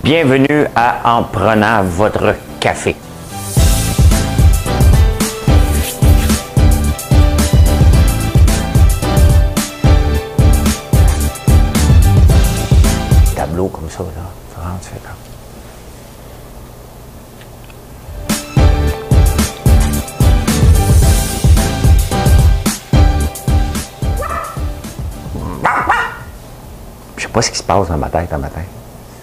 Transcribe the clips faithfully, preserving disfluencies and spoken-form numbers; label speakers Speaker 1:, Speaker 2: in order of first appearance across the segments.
Speaker 1: Bienvenue à En prenant votre café. Tableau comme ça, là. Ça rentre, tu fais comme. Je sais pas ce qui se passe dans ma tête, dans ma tête.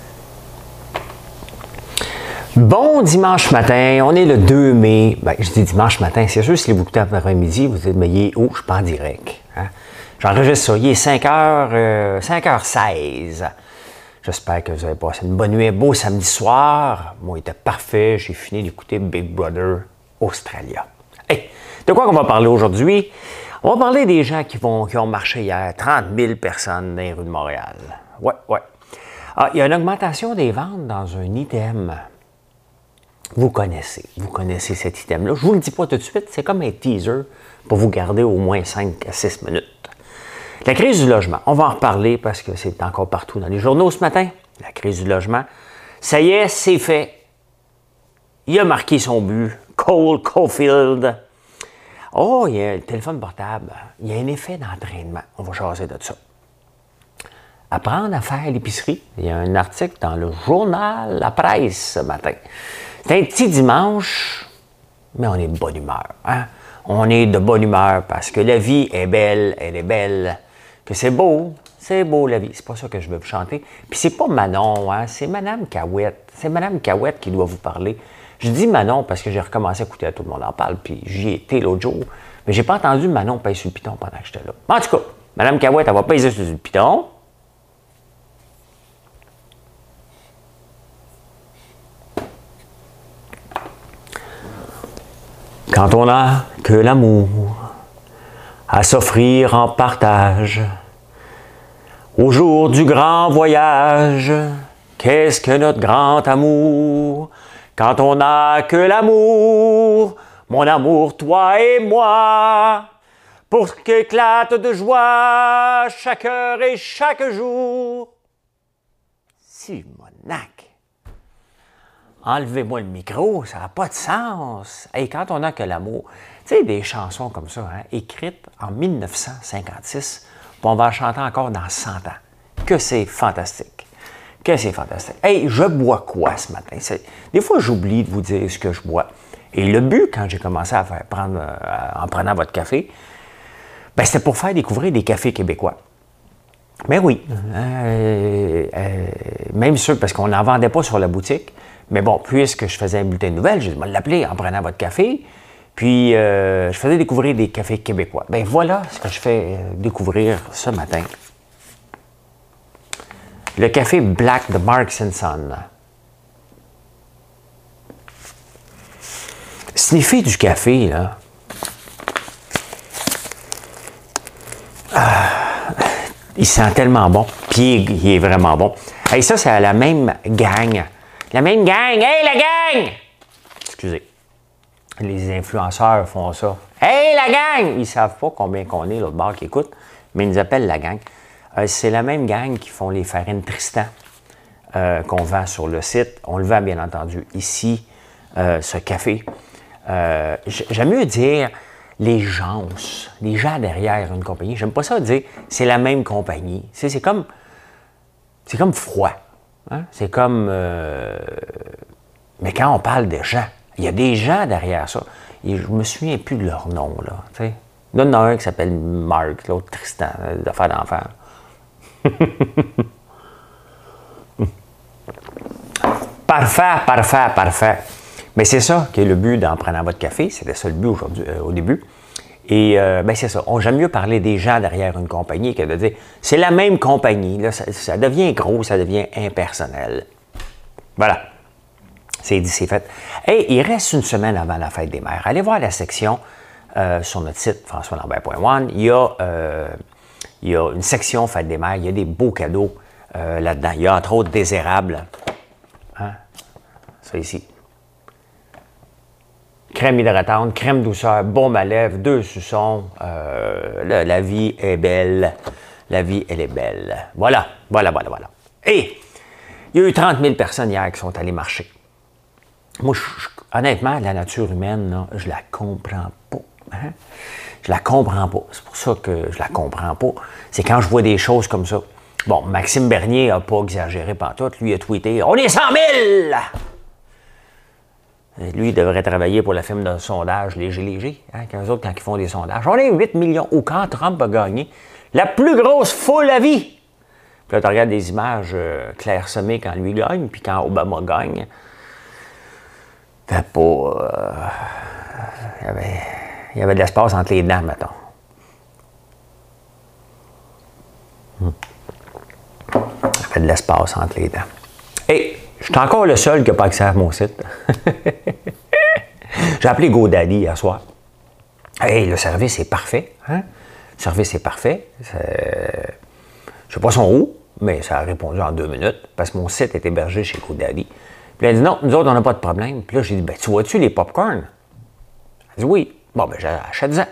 Speaker 1: Bon dimanche matin, on est le deux mai. Ben, je dis dimanche matin, c'est sûr, si vous écoutez après-midi, vous dites, mais il est où? Je suis pas en direct. Hein? J'enregistre ça. Il est cinq heures, cinq heures seize. J'espère que vous avez passé une bonne nuit, un beau samedi soir. Moi, il était parfait. J'ai fini d'écouter Big Brother Australia. Hey, de quoi on va parler aujourd'hui? On va parler des gens qui, vont, qui ont marché hier. trente mille personnes dans les rues de Montréal. Ouais, ouais. Ah, il y a une augmentation des ventes dans un item. Vous connaissez, vous connaissez cet item-là. Je ne vous le dis pas tout de suite, c'est comme un teaser pour vous garder au moins cinq à six minutes. La crise du logement, on va en reparler parce que c'est encore partout dans les journaux ce matin. La crise du logement, ça y est, c'est fait. Il a marqué son but. Cole Caulfield. Oh, il y a le téléphone portable. Il y a un effet d'entraînement. On va jaser de ça. Apprendre à faire l'épicerie. Il y a un article dans le journal La Presse ce matin. C'est un petit dimanche, mais on est de bonne humeur. Hein? On est de bonne humeur parce que la vie est belle, elle est belle. Que c'est beau, c'est beau la vie. C'est pas ça que je veux vous chanter. Puis c'est pas Manon, hein? C'est Madame Cahouette. C'est Madame Cahouette qui doit vous parler. Je dis Manon parce que j'ai recommencé à écouter à Tout le monde en parle, puis j'y étais l'autre jour. Mais j'ai pas entendu Manon pèser sur le piton pendant que j'étais là. En tout cas, Madame Cahouette, elle va peser sur le piton. Quand on n'a que l'amour à s'offrir en partage, au jour du grand voyage, qu'est-ce que notre grand amour? Quand on n'a que l'amour, mon amour, toi et moi, pour qu'éclate de joie chaque heure et chaque jour. Simonac! Enlevez-moi le micro, ça n'a pas de sens. Et quand on n'a que l'amour, tu sais, des chansons comme ça, hein, écrites en mille neuf cent cinquante-six, puis on va en chanter encore dans cent ans. Que c'est fantastique. Que c'est fantastique. Hey, je bois quoi ce matin? Des fois, j'oublie de vous dire ce que je bois. Et le but, quand j'ai commencé à faire prendre, euh, en prenant votre café, ben, c'était pour faire découvrir des cafés québécois. Mais oui, euh, euh, même sûr, parce qu'on n'en vendait pas sur la boutique. Mais bon, puisque je faisais un bulletin de nouvelles, je vais l'appeler en prenant votre café. Puis, euh, je faisais découvrir des cafés québécois. Bien, voilà ce que je fais euh, découvrir ce matin. Le café Black de Marks and Son. Sniffer du café, là. Ah, il sent tellement bon. Puis, il est vraiment bon. Et ça, c'est à la même gang. La même gang! Hey, la gang! Excusez. Les influenceurs font ça. Hey, la gang! Ils ne savent pas combien qu'on est, l'autre bord qui écoute, mais ils nous appellent la gang. Euh, c'est la même gang qui font les farines Tristan euh, qu'on vend sur le site. On le vend, bien entendu, ici, euh, ce café. Euh, j'aime mieux dire les gens, les gens derrière une compagnie. J'aime pas ça dire c'est la même compagnie. C'est, c'est comme, c'est comme froid. Hein? C'est comme... Euh... Mais quand on parle de gens, il y a des gens derrière ça. Et je me souviens plus de leur nom, là. T'sais. Il y en a un qui s'appelle Marc, l'autre Tristan, d'affaires d'enfants. Parfait, parfait, parfait. Mais c'est ça qui est le but d'en prenant votre café. C'était ça le but aujourd'hui, euh, au début. Et euh, ben c'est ça. On, j'aime mieux parler des gens derrière une compagnie que de dire c'est la même compagnie. Là, ça, ça devient gros, ça devient impersonnel. Voilà. C'est dit, c'est fait. Et il reste une semaine avant la fête des mères. Allez voir la section euh, sur notre site, françois lambert point one. Il y a, euh, il y a une section fête des mères. Il y a des beaux cadeaux euh, là-dedans. Il y a entre autres des érables. Hein? Ça ici. Crème hydratante, crème douceur, baume à lèvres, deux suçons. Euh, la, la vie est belle. La vie, elle est belle. Voilà, voilà, voilà, voilà. Et Il y a eu trente mille personnes hier qui sont allées marcher. Moi, je, je, honnêtement, la nature humaine, là, je la comprends pas. Hein? Je la comprends pas. C'est pour ça que je la comprends pas. C'est quand je vois des choses comme ça. Bon, Maxime Bernier n'a pas exagéré pantoute. Lui a tweeté « On est cent mille! » Lui, il devrait travailler pour la firme de sondage Léger Léger. Hein, qu'eux autres, quand ils font des sondages. On est huit millions. Ou quand Trump a gagné la plus grosse foule à vie. Puis là, tu regardes des images euh, clairsemées quand lui gagne, puis quand Obama gagne. Fait pas... Euh, il, y avait, il y avait de l'espace entre les dents, mettons. Hmm. Il y avait de l'espace entre les dents. Et je suis encore le seul qui n'a pas accès à mon site. J'ai appelé GoDaddy hier soir. Hey, le service est parfait. Hein? Le service est parfait. Je ne sais pas son où, mais ça a répondu en deux minutes parce que mon site est hébergé chez GoDaddy. Puis elle a dit non, nous autres, on n'a pas de problème. Puis là, j'ai dit, ben, tu vois-tu les popcorn? Elle dit oui. Bon, ben, j'achète-en.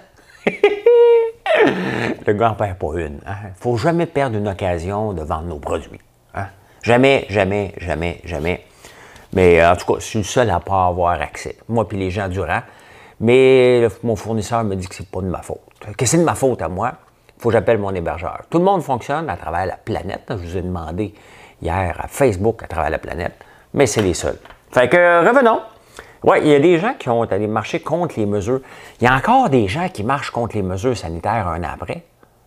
Speaker 1: Le gars n'en perd pas une. Il hein? ne faut jamais perdre une occasion de vendre nos produits. Hein? Jamais, jamais, jamais, jamais. Mais en tout cas, je suis le seul à ne pas avoir accès. Moi puis les gens du rang. Mais le, mon fournisseur me dit que c'est pas de ma faute. Que c'est de ma faute à moi, il faut que j'appelle mon hébergeur. Tout le monde fonctionne à travers la planète. Je vous ai demandé hier à Facebook à travers la planète, mais c'est les seuls. Fait que revenons. Oui, il y a des gens qui ont allé marcher contre les mesures. Il y a encore des gens qui marchent contre les mesures sanitaires un an après.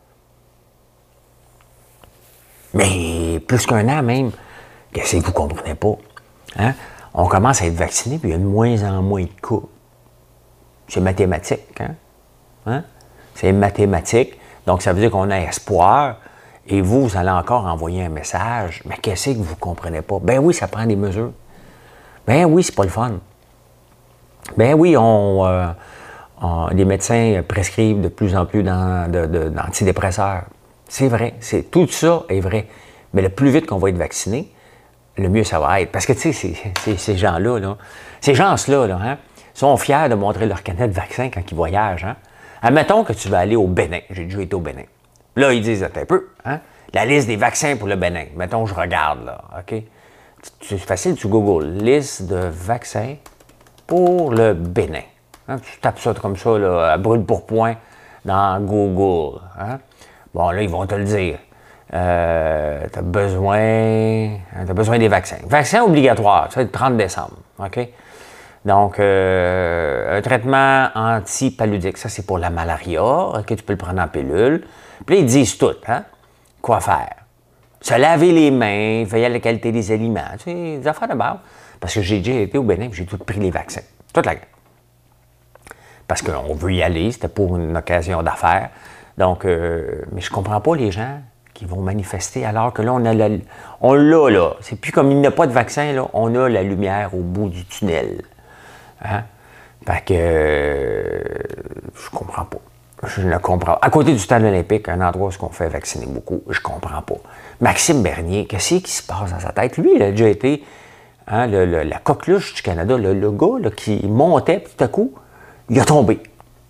Speaker 1: Mais plus qu'un an même, qu'est-ce que vous ne comprenez pas? Hein? On commence à être vacciné, puis il y a de moins en moins de cas. C'est mathématique. Hein? Hein? C'est mathématique. Donc, ça veut dire qu'on a espoir. Et vous, vous allez encore envoyer un message. Mais qu'est-ce que vous ne comprenez pas? Ben oui, ça prend des mesures. Ben oui, c'est pas le fun. Ben oui, on, euh, on, les médecins prescrivent de plus en plus d'antidépresseurs. C'est vrai. C'est, tout ça est vrai. Mais le plus vite qu'on va être vacciné, le mieux ça va être. Parce que, tu sais, ces gens-là, là, ces gens-là, là, hein, sont fiers de montrer leur canette de vaccin quand ils voyagent. Hein. Admettons que tu vas aller au Bénin. J'ai déjà été au Bénin. Là, ils disent, attends un peu, hein, la liste des vaccins pour le Bénin. Mettons, je regarde, là, OK? C'est facile, tu googles. Liste de vaccins pour le Bénin. Hein, tu tapes ça comme ça, là, à brûle-pourpoint, dans Google. Hein? Bon, là, ils vont te le dire. Euh, tu as besoin, t'as besoin des vaccins. Vaccin obligatoire, ça va être le trente décembre. OK? Donc, euh, un traitement antipaludique, ça, c'est pour la malaria. OK, tu peux le prendre en pilule. Puis là, ils disent tout, hein? Quoi faire? Se laver les mains, veiller à la qualité des aliments. Tu sais, des affaires de base. Parce que j'ai déjà été au Bénin et j'ai tout pris les vaccins. Toute la gamme. Parce qu'on veut y aller, c'était pour une occasion d'affaires. Donc, euh, mais je comprends pas les gens qui vont manifester alors que là, on a la, on l'a, là. C'est plus comme il n'y a pas de vaccin, là. On a la lumière au bout du tunnel. Hein? Fait que euh, je comprends pas. Je ne comprends pas. À côté du stade olympique, un endroit où on fait vacciner beaucoup, je comprends pas. Maxime Bernier, qu'est-ce qui se passe dans sa tête? Lui, il a déjà été hein, le, le, la coqueluche du Canada, le, le gars là, qui montait, puis tout à coup, il a tombé.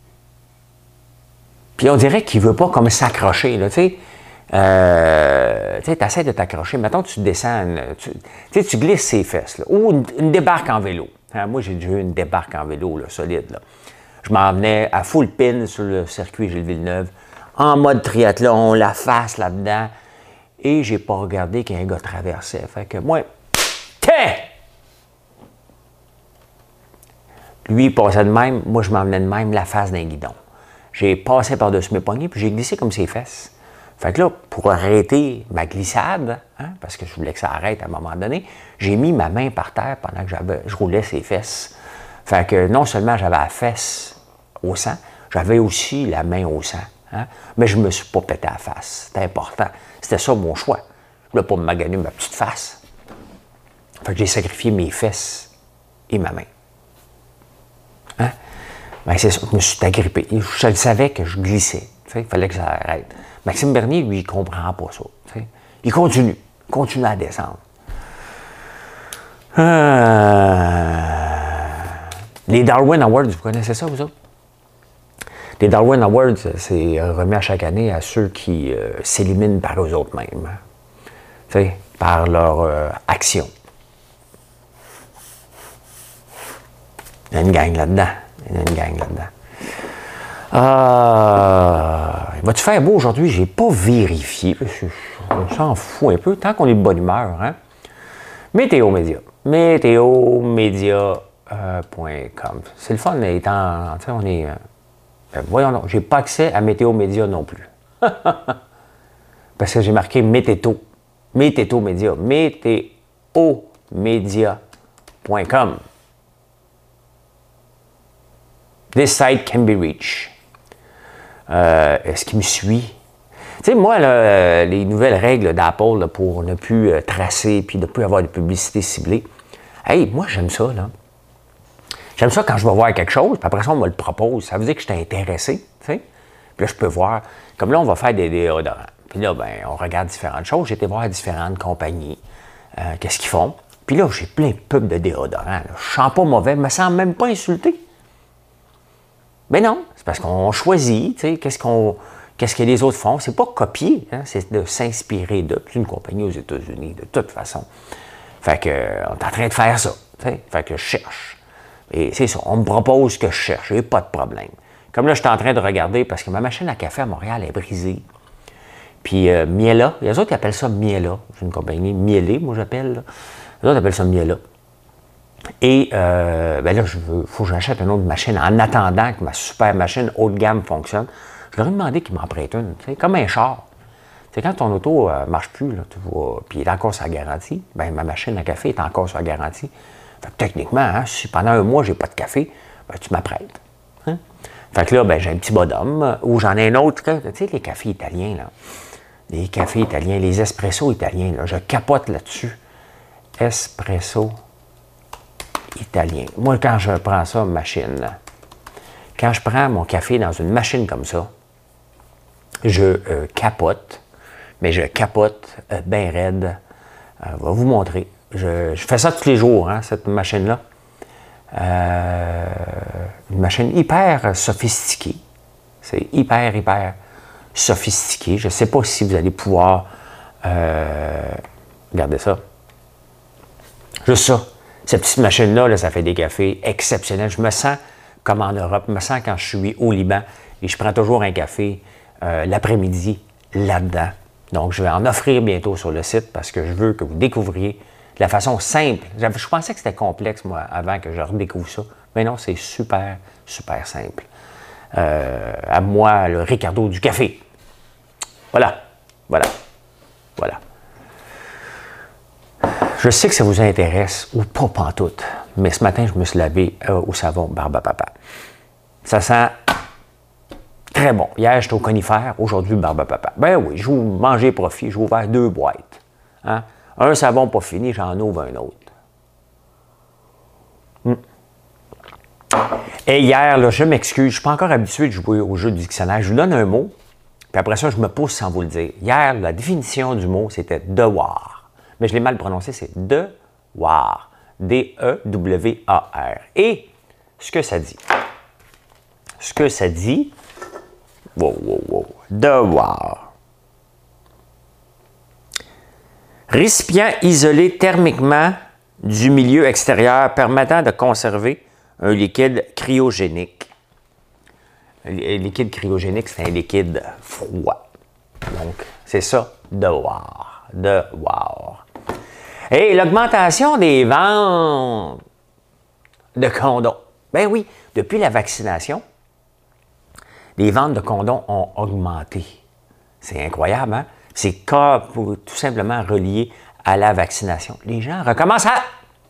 Speaker 1: Puis on dirait qu'il ne veut pas comme s'accrocher, là, tu sais. Euh, tu essaies de t'accrocher. Mettons, tu descends, une, tu, tu glisses ses fesses, là, ou une, une débarque en vélo. Hein, moi, j'ai déjà eu une débarque en vélo, là, solide, là. Je m'en venais à full pin sur le circuit Gilles Villeneuve, en mode triathlon, la face là-dedans, et j'ai pas regardé qu'un gars traversait. Fait que moi, tiens! Lui, il passait de même, moi, je m'en venais de même, la face d'un guidon. J'ai passé par-dessus mes poignets, puis j'ai glissé comme ses fesses. Fait que là, pour arrêter ma glissade, hein, parce que je voulais que ça arrête à un moment donné, j'ai mis ma main par terre pendant que j'avais, je roulais ses fesses. Fait que non seulement j'avais la fesse au sang, j'avais aussi la main au sang. Hein, mais je ne me suis pas pété à la face. C'était important. C'était ça mon choix. Je ne voulais pas me maganer ma petite face. Fait que j'ai sacrifié mes fesses et ma main. Hein? Ben c'est ça, je me suis agrippé. Je le savais que je glissais. Il fallait que ça arrête. Maxime Bernier, lui, il ne comprend pas ça. T'sais. Il continue. Il continue à descendre. Euh... Les Darwin Awards, vous connaissez ça, vous autres? Les Darwin Awards, c'est remis à chaque année à ceux qui euh, s'éliminent par eux autres mêmes. T'sais, par leur euh, action. Il y a une gang là-dedans. Il y a une gang là-dedans. Euh, va-tu faire beau aujourd'hui? Je n'ai pas vérifié. On s'en fout un peu, tant qu'on est de bonne humeur. Hein? Météo Média. météo média point com. C'est le fun, étant, on est... Euh, ben voyons donc, j'ai pas accès à Météo Média non plus. Parce que j'ai marqué Météo. Météo Média. météo média point com. This site can be reached. Euh, Est-ce qu'il me suit? Tu sais, moi, là, les nouvelles règles d'Apple là, pour ne plus euh, tracer puis ne plus avoir de publicité ciblée, hey, moi, j'aime ça, là. J'aime ça quand je vais voir quelque chose, puis après ça, on me le propose. Ça veut dire que je suis intéressé, tu sais. Puis là, je peux voir. Comme là, on va faire des déodorants. Puis là, ben, on regarde différentes choses. J'ai été voir différentes compagnies. Euh, Qu'est-ce qu'ils font? Puis là, j'ai plein de pubs de déodorants. Là. Je ne sens pas mauvais, je me sens même pas insulté. Mais non, c'est parce qu'on choisit, tu sais, qu'est-ce qu'on, qu'est-ce que les autres font. C'est pas copier, hein, c'est de s'inspirer de. C'est une compagnie aux États-Unis, de toute façon. Fait que, on est en train de faire ça, tu sais. Fait que je cherche. Et c'est ça, on me propose que je cherche, j'ai pas de problème. Comme là, je suis en train de regarder, parce que ma machine à café à Montréal est brisée. Puis euh, Miela, les autres ils appellent ça Miela. C'est une compagnie Mielée, moi j'appelle. Les autres appellent ça Miela. Et euh, ben là, il faut que j'achète une autre machine en attendant que ma super machine haut de gamme fonctionne. Je leur ai demandé qu'ils m'en prêtent une, tu sais, comme un char. C'est quand ton auto ne euh, marche plus, là, tu vois, puis il est encore sur la garantie, ben ma machine à café est encore sur la garantie. Fait que techniquement, hein, si pendant un mois, j'ai pas de café, ben, tu m'apprêtes. Hein? Fait que là, ben, j'ai un petit bonhomme, ou j'en ai un autre, tu sais, les cafés italiens, là. Les cafés italiens, les espressos italiens, là, je capote là-dessus. Espresso italien. Moi, quand je prends ça, machine, là, quand je prends mon café dans une machine comme ça, je euh, capote, mais je capote euh, bien raide. Euh, je vais vous montrer. Je, je fais ça tous les jours, hein, cette machine-là. Euh, une machine hyper sophistiquée. C'est hyper, hyper sophistiqué. Je ne sais pas si vous allez pouvoir euh, regarder ça. Juste ça. Cette petite machine-là, là, ça fait des cafés exceptionnels. Je me sens comme en Europe. Je me sens quand je suis au Liban et je prends toujours un café euh, l'après-midi là-dedans. Donc, je vais en offrir bientôt sur le site parce que je veux que vous découvriez de la façon simple. Je pensais que c'était complexe, moi, avant que je redécouvre ça. Mais non, c'est super, super simple. Euh, à moi, le Ricardo du café. Voilà, voilà, voilà. Je sais que ça vous intéresse, ou pas pantoute, mais ce matin, je me suis lavé euh, au savon Barbe à Papa. Ça sent très bon. Hier, j'étais au conifère, aujourd'hui, Barbe à Papa. Ben oui, je vous mangez profit, j'ai ouvert deux boîtes. Hein? Un savon pas fini, j'en ouvre un autre. Hum. Et hier, là, je m'excuse, je ne suis pas encore habitué de jouer au jeu du dictionnaire. Je vous donne un mot, puis après ça, je me pousse sans vous le dire. Hier, la définition du mot, c'était devoir. Mais je l'ai mal prononcé, c'est devoir. D E W A R. Et ce que ça dit. Ce que ça dit. Wow, wow, wow. Devoir. Récipient isolé thermiquement du milieu extérieur permettant de conserver un liquide cryogénique. Un liquide cryogénique, c'est un liquide froid. Donc, c'est ça, devoir. Devoir. Et l'augmentation des ventes de condoms. Ben oui, depuis la vaccination, les ventes de condoms ont augmenté. C'est incroyable, hein? C'est tout simplement relié à la vaccination. Les gens recommencent à...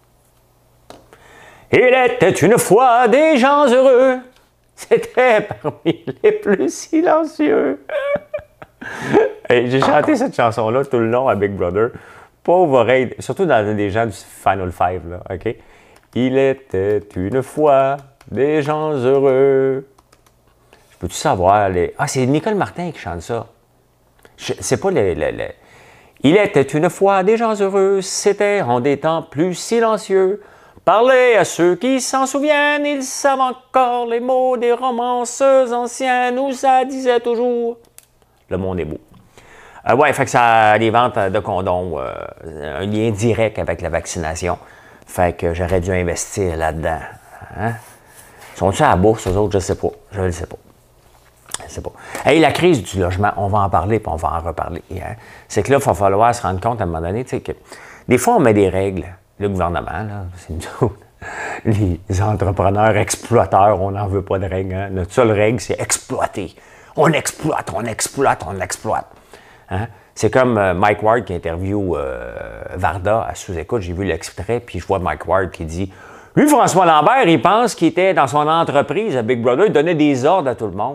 Speaker 1: Il était une fois des gens heureux. C'était parmi les plus silencieux. J'ai chanté cette chanson-là tout le long à Big Brother. Pauvre oreille, surtout dans des gens du Final Five, là, OK? Il était une fois des gens heureux. Je peux-tu savoir les... Ah, c'est Nicole Martin qui chante ça. C'est pas le, le, le... Il était une fois des gens heureux, c'était en des temps plus silencieux. Parlez à ceux qui s'en souviennent, ils savent encore les mots des romanceuses anciennes où ça disait toujours « Le monde est beau ». Euh, oui, fait que ça a des ventes de condoms, euh, un lien direct avec la vaccination. Fait que j'aurais dû investir là-dedans. Hein? Sont-ils à la bourse, eux autres? Je ne sais pas. Je ne le sais pas. Je ne sais pas. Hey, la crise du logement, on va en parler puis on va en reparler. Hein? C'est que là, il va falloir se rendre compte à un moment donné, tu sais, que des fois, on met des règles. Le gouvernement, là, c'est nous autres. Les entrepreneurs exploiteurs, on n'en veut pas de règles. Hein? Notre seule règle, c'est exploiter. On exploite, on exploite, on exploite. Hein? C'est comme euh, Mike Ward qui interviewe euh, Varda à sous-écoute. J'ai vu l'extrait, puis je vois Mike Ward qui dit « Lui, François Lambert, il pense qu'il était dans son entreprise à Big Brother, il donnait des ordres à tout le monde. »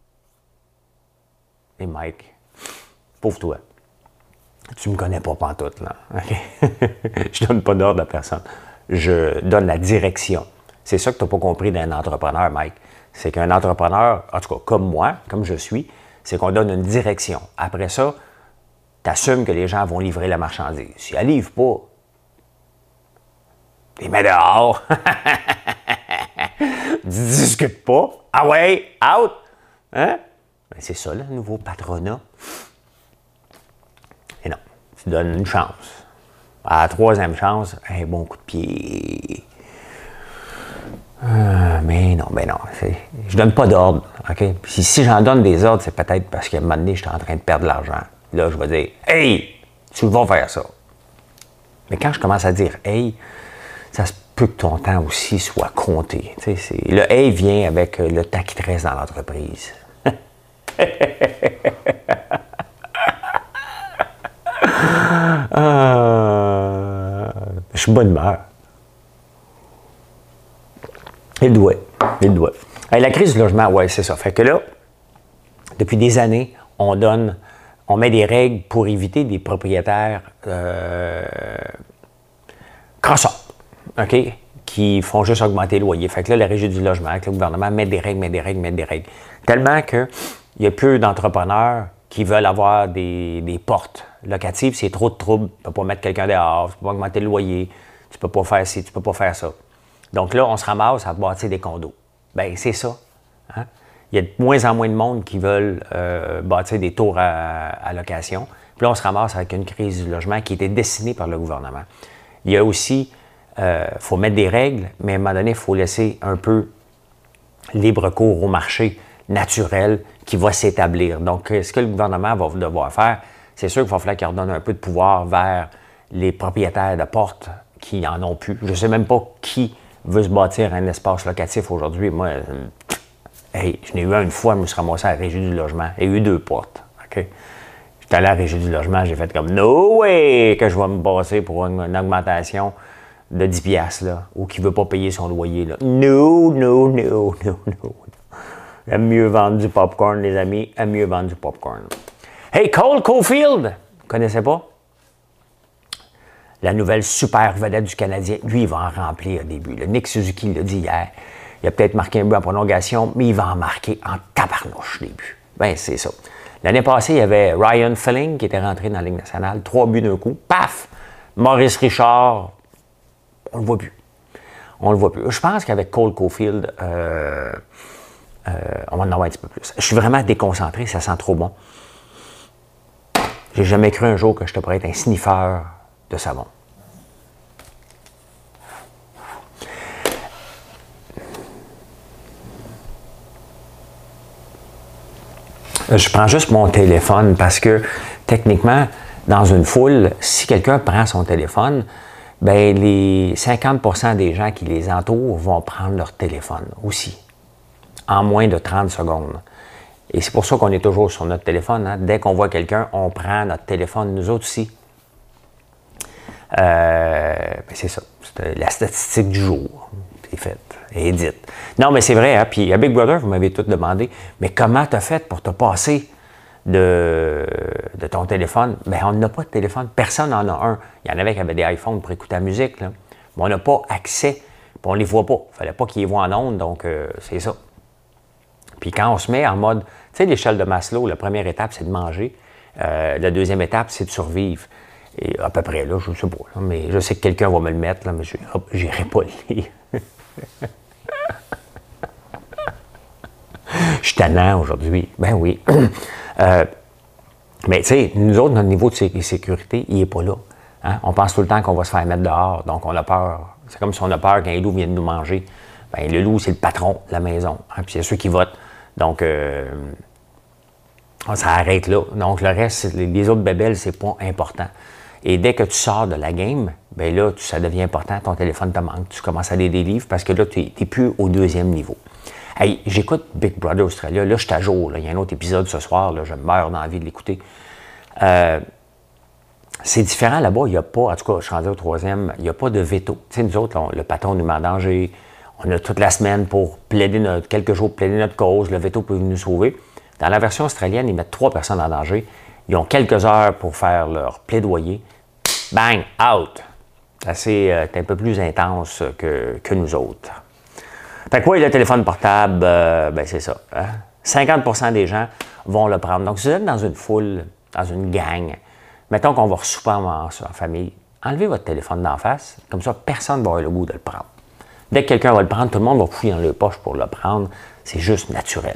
Speaker 1: Et Mike, pauvre toi, tu me connais pas pantoute, là. Okay? Je donne pas d'ordre à personne. Je donne la direction. C'est ça que tu n'as pas compris d'un entrepreneur, Mike. C'est qu'un entrepreneur, en tout cas comme moi, comme je suis, c'est qu'on donne une direction. Après ça, tu assumes que les gens vont livrer la marchandise. Si elle ne livre pas, tu les mets dehors. Tu discutes pas. Ah ouais, out! Hein? Ben, c'est ça, le nouveau patronat. Et non, tu donnes une chance. À la troisième chance, un bon coup de pied. Euh, mais non, mais non. Je donne pas d'ordre. Okay? Si, si j'en donne des ordres, c'est peut-être parce qu'à un moment donné, je suis en train de perdre de l'argent. Là, je vais dire « Hey, tu vas faire ça. » Mais quand je commence à dire « Hey », ça se peut que ton temps aussi soit compté. Tu sais, le « Hey » vient avec le temps qui te reste dans l'entreprise. euh, je suis bonne humeur. Il doit. Il doit. Hey, la crise du logement, oui, c'est ça. Fait que là, depuis des années, on donne, on met des règles pour éviter des propriétaires euh, crosseurs, OK? Qui font juste augmenter le loyer. Fait que là, la régie du logement, avec le gouvernement, met des règles, met des règles, met des règles. Tellement qu'il y a peu d'entrepreneurs qui veulent avoir des, des portes locatives. C'est trop de troubles. Tu ne peux pas mettre quelqu'un dehors, tu ne peux pas augmenter le loyer, tu ne peux pas faire ci, tu ne peux pas faire ça. Donc là, on se ramasse à bâtir des condos. Bien, c'est ça. Hein? Il y a de moins en moins de monde qui veulent euh, bâtir des tours à, à location. Puis là, on se ramasse avec une crise du logement qui était dessinée par le gouvernement. Il y a aussi, il euh, faut mettre des règles, mais à un moment donné, il faut laisser un peu libre cours au marché naturel qui va s'établir. Donc, ce que le gouvernement va devoir faire, c'est sûr qu'il va falloir qu'il redonne un peu de pouvoir vers les propriétaires de portes qui n'en ont plus. Je ne sais même pas qui veut se bâtir un espace locatif aujourd'hui. Moi, euh, hey, je n'ai eu un une fois, je me suis ramassé à la régie du logement. Il y a eu deux portes. Okay? J'étais allé à la régie du logement, j'ai fait comme « No way! » que je vais me bâtir pour une, une augmentation de dix piastres, là, ou qui ne veut pas payer son loyer. Là. No, no, no, no, no. Aime mieux vendre du popcorn, les amis. Aime mieux vendre du popcorn. Hey, Cole Caulfield! Vous connaissez pas? La nouvelle super vedette du Canadien. Lui, il va en remplir au début. Le Nick Suzuki l'a dit hier. Il a peut-être marqué un but en prolongation, mais il va en marquer en tabarnouche des buts. Bien, c'est ça. L'année passée, il y avait Ryan Filling qui était rentré dans la Ligue nationale. Trois buts d'un coup. Paf! Maurice Richard, on le voit plus. On le voit plus. Je pense qu'avec Cole Caulfield, euh, euh, on va en avoir un petit peu plus. Je suis vraiment déconcentré, ça sent trop bon. J'ai jamais cru un jour que je te pourrais être un sniffeur de savon. Je prends juste mon téléphone parce que, techniquement, dans une foule, si quelqu'un prend son téléphone, bien, les cinquante pour cent des gens qui les entourent vont prendre leur téléphone aussi, en moins de trente secondes. Et c'est pour ça qu'on est toujours sur notre téléphone. Hein? Dès qu'on voit quelqu'un, on prend notre téléphone, nous autres aussi. Euh, ben c'est ça. C'est la statistique du jour. C'est fait. Et dite. Non, mais c'est vrai. Hein? Puis à Big Brother, vous m'avez tout demandé, mais comment tu as fait pour te passer de, de ton téléphone? Bien, on n'a pas de téléphone. Personne n'en a un. Il y en avait qui avaient des iPhones pour écouter la musique. Là. Mais on n'a pas accès. Puis on ne les voit pas. Il ne fallait pas qu'ils les voient en ondes. Donc, euh, c'est ça. Puis quand on se met en mode, tu sais, l'échelle de Maslow, la première étape, c'est de manger. Euh, la deuxième étape, c'est de survivre. Et à peu près là, je ne sais pas. Là, mais je sais que quelqu'un va me le mettre, là, mais je n'irai pas le lire. Je suis tannant aujourd'hui. Ben oui. euh, Mais tu sais, nous autres, notre niveau de sé- sécurité, il n'est pas là. Hein? On pense tout le temps qu'on va se faire mettre dehors, donc on a peur. C'est comme si on a peur qu'un loup vienne nous manger. Bien, le loup, c'est le patron de la maison. Hein? Puis c'est ceux qui votent. Donc, euh, ça arrête là. Donc, le reste, les, les autres bébelles, c'est pas important. Et dès que tu sors de la game, bien là, tu, ça devient important, ton téléphone te manque, tu commences à lire des livres parce que là, tu n'es plus au deuxième niveau. Hey, j'écoute Big Brother Australia, là, je suis à jour, là. Il y a un autre épisode ce soir, là, je meurs d'envie de l'écouter. Euh, c'est différent là-bas, il n'y a pas, en tout cas, je suis rendu au troisième, il n'y a pas de veto. Tu sais, nous autres, là, on, le patron nous met en danger, on a toute la semaine pour plaider notre, quelques jours pour plaider notre cause, le veto peut nous sauver. Dans la version australienne, ils mettent trois personnes en danger. Ils ont quelques heures pour faire leur plaidoyer. Bang, out! C'est euh, un peu plus intense que, que nous autres. Fait que oui, le téléphone portable, euh, ben c'est ça. Hein? cinquante pour cent des gens vont le prendre. Donc, si vous êtes dans une foule, dans une gang, mettons qu'on va souper en, en famille, enlevez votre téléphone d'en face, comme ça, personne ne va avoir le goût de le prendre. Dès que quelqu'un va le prendre, tout le monde va fouiller dans les poches pour le prendre. C'est juste naturel.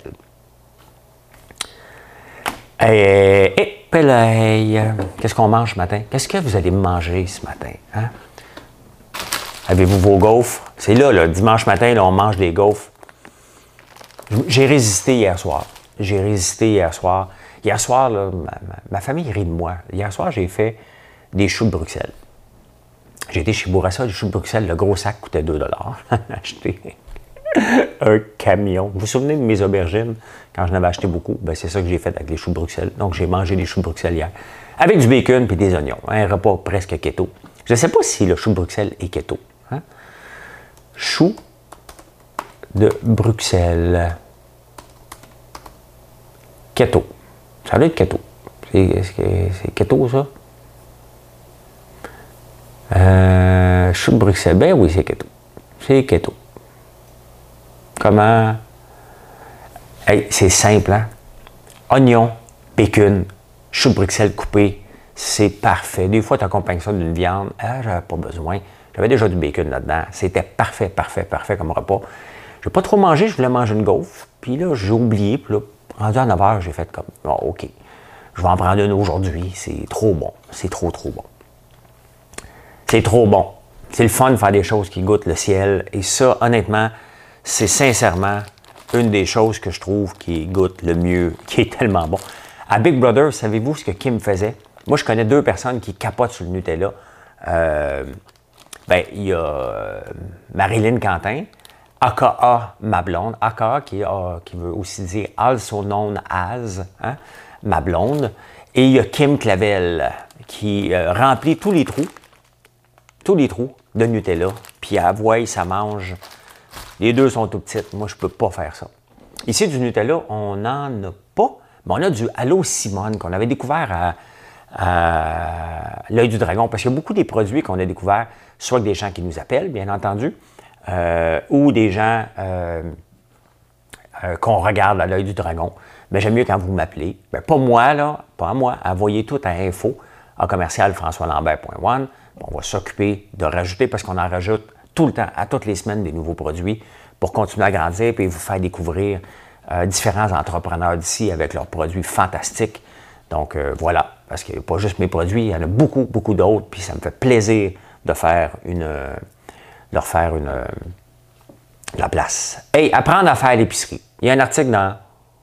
Speaker 1: Et, et Pelay, qu'est-ce qu'on mange ce matin? Qu'est-ce que vous allez manger ce matin? Hein? Avez-vous vos gaufres? C'est là, là, dimanche matin, là, on mange des gaufres. J'ai résisté hier soir. J'ai résisté hier soir. Hier soir, là, ma, ma, ma famille rit de moi. Hier soir, j'ai fait des choux de Bruxelles. J'ai été chez Bourassa, les choux de Bruxelles, le gros sac coûtait deux dollars. Acheté un camion. Vous vous souvenez de mes aubergines? Quand j'en avais acheté beaucoup, ben c'est ça que j'ai fait avec les choux de Bruxelles. Donc, j'ai mangé des choux de Bruxelles hier. Avec du bacon et des oignons. Un repas presque keto. Je ne sais pas si le chou de Bruxelles est keto. Hein? Chou de Bruxelles. Keto. Ça doit être keto. C'est keto, ça? Euh, chou de Bruxelles. Ben oui, c'est keto. C'est keto. Comment? Hey, c'est simple, hein? Oignon, bacon, chou de Bruxelles coupé, c'est parfait. Des fois, tu accompagnes ça d'une viande. Ah, j'avais pas besoin. J'avais déjà du bacon là-dedans. C'était parfait, parfait, parfait comme repas. Je n'ai pas trop mangé, je voulais manger une gaufre. Puis là, j'ai oublié. Puis là, rendu à neuf heures, j'ai fait comme, oh, OK, je vais en prendre une aujourd'hui. C'est trop bon. C'est trop, trop bon. C'est trop bon. C'est le fun de faire des choses qui goûtent le ciel. Et ça, honnêtement, c'est sincèrement une des choses que je trouve qui goûte le mieux, qui est tellement bon. À Big Brother, savez-vous ce que Kim faisait? Moi, je connais deux personnes qui capotent sur le Nutella. Euh, ben, il y a euh, Marilyn Quentin, aka ma blonde, aka qui, uh, qui veut aussi dire also known as, hein, ma blonde. Et il y a Kim Clavel qui euh, remplit tous les trous, tous les trous de Nutella. Puis à voix, ça mange. Les deux sont tout petites. Moi, je ne peux pas faire ça. Ici, du Nutella, on n'en a pas. Mais on a du Allô Simone qu'on avait découvert à, à l'Œil du Dragon. Parce qu'il y a beaucoup des produits qu'on a découverts, soit avec des gens qui nous appellent, bien entendu, euh, ou des gens euh, euh, qu'on regarde à l'Œil du Dragon. Mais j'aime mieux quand vous m'appelez. Ben, pas moi, là, pas moi. Envoyez tout à info à commercial françois lambert point one. On va s'occuper de rajouter parce qu'on en rajoute tout le temps, à toutes les semaines, des nouveaux produits pour continuer à grandir et vous faire découvrir euh, différents entrepreneurs d'ici avec leurs produits fantastiques. Donc euh, voilà, parce qu'il n'y a pas juste mes produits, il y en a beaucoup, beaucoup d'autres, puis ça me fait plaisir de faire une, de leur faire une, de la place. Hey, apprendre à faire l'épicerie. Il y a un article dans,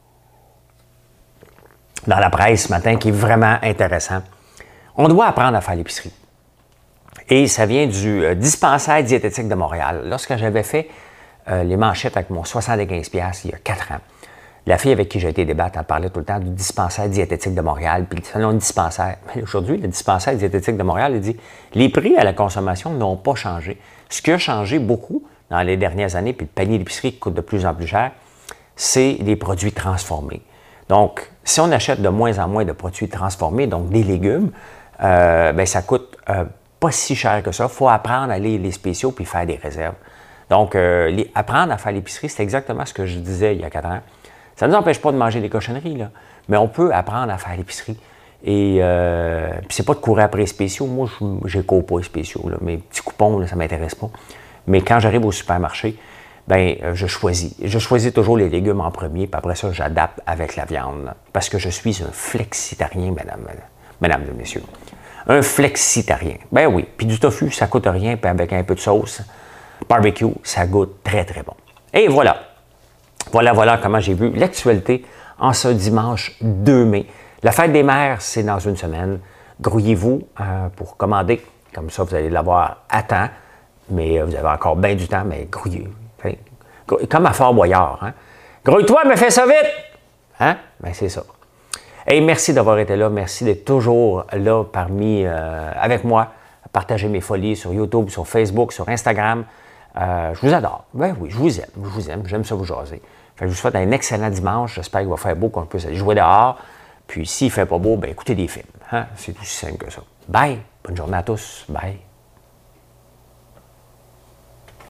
Speaker 1: dans la presse ce matin qui est vraiment intéressant. On doit apprendre à faire l'épicerie. Et ça vient du euh, dispensaire diététique de Montréal. Lorsque j'avais fait euh, les manchettes avec mon soixante-quinze piastres il y a quatre ans, la fille avec qui j'ai été débattre, elle parlait tout le temps du dispensaire diététique de Montréal. Puis selon le dispensaire, aujourd'hui, le dispensaire diététique de Montréal, il dit les prix à la consommation n'ont pas changé. Ce qui a changé beaucoup dans les dernières années, puis le panier d'épicerie qui coûte de plus en plus cher, c'est les produits transformés. Donc, si on achète de moins en moins de produits transformés, donc des légumes, euh, bien, ça coûte euh, pas si cher que ça. Il faut apprendre à lire les spéciaux puis faire des réserves. Donc, euh, les, apprendre à faire l'épicerie, c'est exactement ce que je disais il y a quatre ans. Ça ne nous empêche pas de manger des cochonneries, là, mais on peut apprendre à faire l'épicerie. Et euh, puis c'est pas de courir après les spéciaux. Moi, je n'écoute pas les spéciaux. Là. Mes petits coupons, là, ça ne m'intéresse pas. Mais quand j'arrive au supermarché, ben euh, je choisis. Je choisis toujours les légumes en premier, puis après ça, j'adapte avec la viande. Parce que je suis un flexitarien, mesdames, mesdames et messieurs. Un flexitarien. Ben oui. Puis du tofu, ça coûte rien, puis avec un peu de sauce barbecue, ça goûte très, très bon. Et voilà. Voilà, voilà comment j'ai vu l'actualité en ce dimanche deux mai. La fête des mères, c'est dans une semaine. Grouillez-vous euh, pour commander. Comme ça, vous allez l'avoir à temps. Mais euh, vous avez encore bien du temps, mais grouillez. Enfin, comme à Fort Boyard. Hein? Grouille-toi, mais fais ça vite! Hein? Ben, c'est ça. Et merci d'avoir été là. Merci d'être toujours là parmi, euh, avec moi. Partager mes folies sur YouTube, sur Facebook, sur Instagram. Euh, je vous adore. Ben oui, je vous aime. Je vous aime. J'aime ça vous jaser. Fait que je vous souhaite un excellent dimanche. J'espère qu'il va faire beau, qu'on puisse aller jouer dehors. Puis s'il ne fait pas beau, ben écoutez des films. Hein? C'est aussi simple que ça. Bye! Bonne journée à tous. Bye!